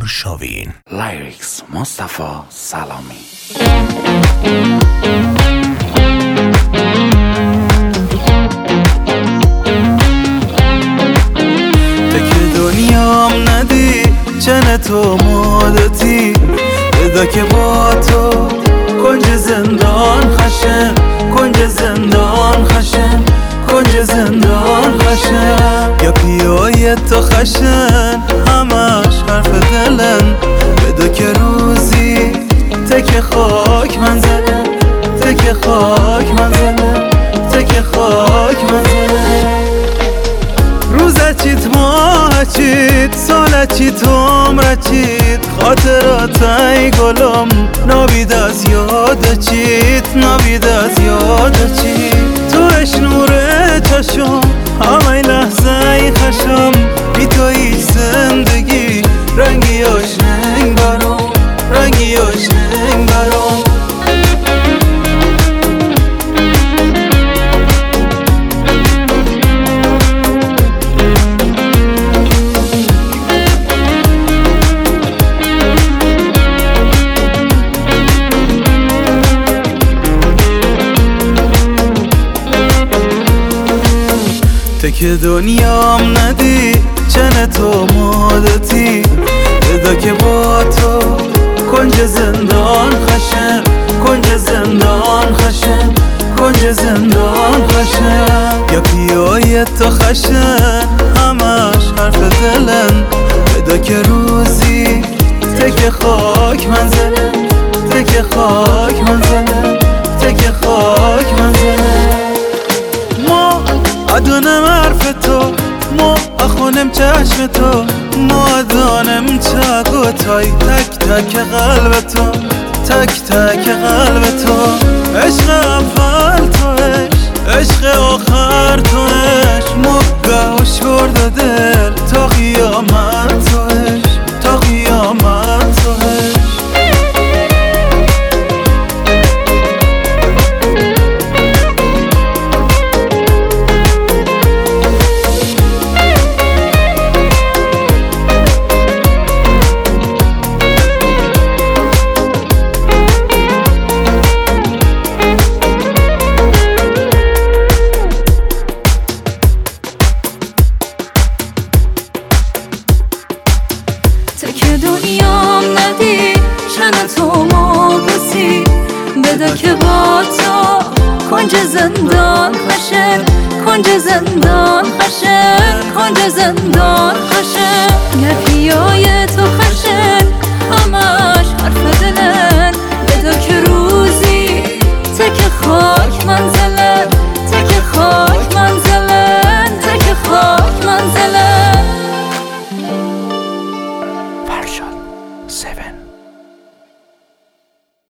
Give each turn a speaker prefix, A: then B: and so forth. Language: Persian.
A: شاوین.
B: لیریکس مصطفی سلامی.
C: تک دنیام ندی چن تو مادتی بدا که با تو کنج زندان خشن، کنج زندان خشن، کنج زندان خشن. یا پیای تو خشن همش حرف دلن بدا که روزی تک خاک منزلن، تک خاک منزلن، تک خاک منزلن. روزه چیت ماه چیت ساله چیت عمره چیت خاطراتای گلم نابید از یاد چیت، نابید از یاد چیت. توش نور چشم همه لحظه خشم بی تو هیچ زندگی رنگی آشنگ برام، رنگی آشنگ برام. تک دنیام ندی چن تو مادتی بدا که با تو کنج زندان خشن، کنج زندان خشن، کنج زندان خشن. یا پیای تو خشن همش حرف دلن بدا که روزی تک خاک منزلن، تک خاک منزلن، تک خاک منزلن. ما ادانم حرف تو، ما اخونم چشم تو، ما ادانم چگوتای تک تک قلب تو، تک تک قلب تو. عشق اول توش، عشق آخر توش، مگهوش برده دل تا قیامت توش، تا قیامت توش.
D: دنیام ندی چن تو مادتی بدا که با تو کنج زندان خشن، کنج زندان خشن، کنج زندان خشن. یا پیای تو خشن همش حرف دلن بدا که روزی تک خاک منزلن، تک خاک منزلن، تک خاک منزلن.
A: فرشاد 7